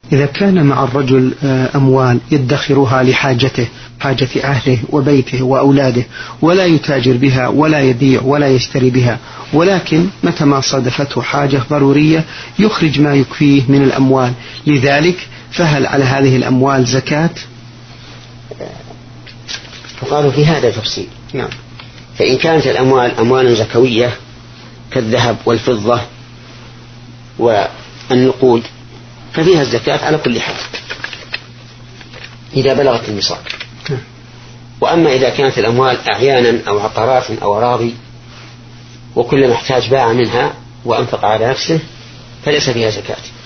إذا كان مع الرجل أموال يدخرها لحاجته، حاجة أهله وبيته وأولاده، ولا يتاجر بها ولا يبيع ولا يشتري بها، ولكن متى ما صادفته حاجة ضرورية يخرج ما يكفيه من الأموال، لذلك فهل على هذه الأموال زكاة؟ فقالوا في هذا تفصيل. نعم. فإن كانت الأموال أموال زكوية كالذهب والفضة والنقود ففيها الزكاة على كل حال إذا بلغت النصاب. وأما إذا كانت الأموال أعيانا أو عقارات أو أراضي وكل محتاج باع منها وأنفق على نفسه فليس فيها زكاة.